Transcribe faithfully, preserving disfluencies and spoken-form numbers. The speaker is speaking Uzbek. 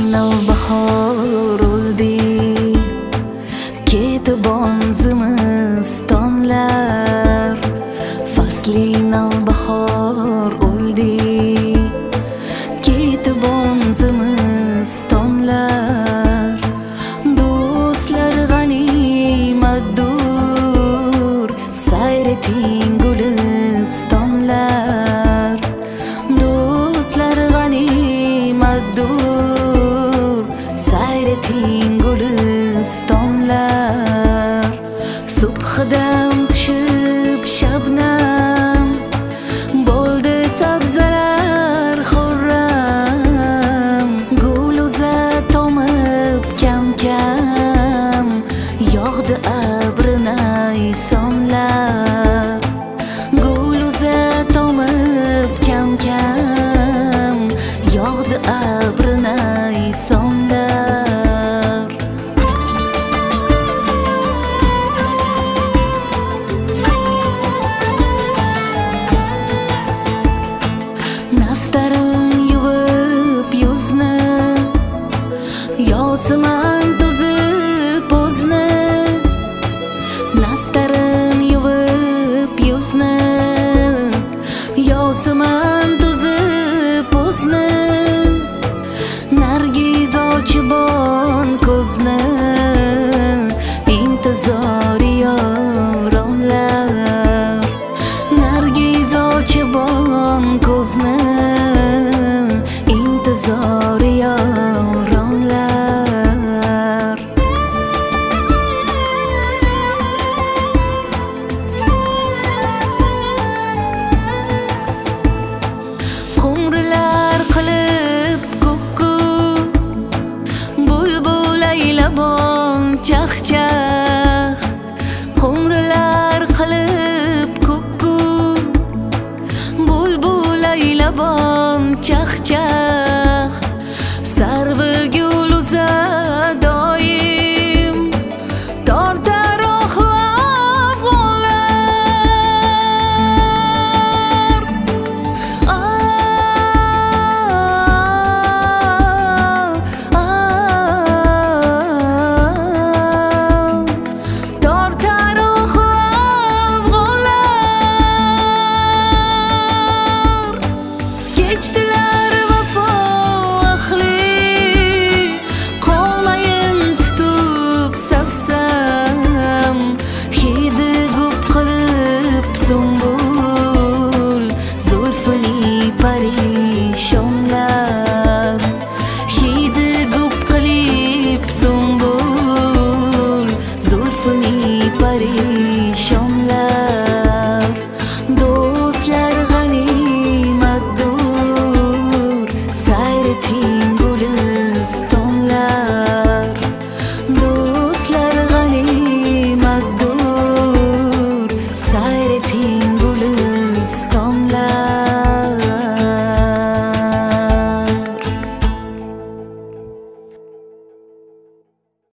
navbahor o'ldi, ketib zimistonlar. Fasli navbahor o'ldi, ketib zimistonlar. Do'stlar g'animatdur, sayr eting gulistonlar. Do'stlar g'animatdur, sayr eting gulistonlar. Subhidam tushib shabnam, bo'ldi sabzalar xurram. Gul uzat tomib kam-kam, yog'di abrina isonlar. Gul uzat tomib kam-kam, yog'di abrina isonlar. Nastarim yuvib yuzni, yosiman to'zib o'zni. Nastarim yuvib yuzni, yosiman to'zib o'zni. Nargiz ochibon ko'zni, intizori yoromlar. Nargiz ochibon ko'zni, intizori yoromlar. Qumrilar qilib kukku, bulbul aylabon chaqchaq. Qumrilar qilib kukku, bulbul aylabon chaqchaq. Sarvi gul uzar doim, tortar ohu afg'onlar. Ah, ah, tortar ohu afg'onlar. Kechdilar vafo ahli, qolmayin tutib safsam. Hidi gup qilib sumbul, zulfini parishonlar. Hidi gup qilib sumbul, zulfini parishonlar.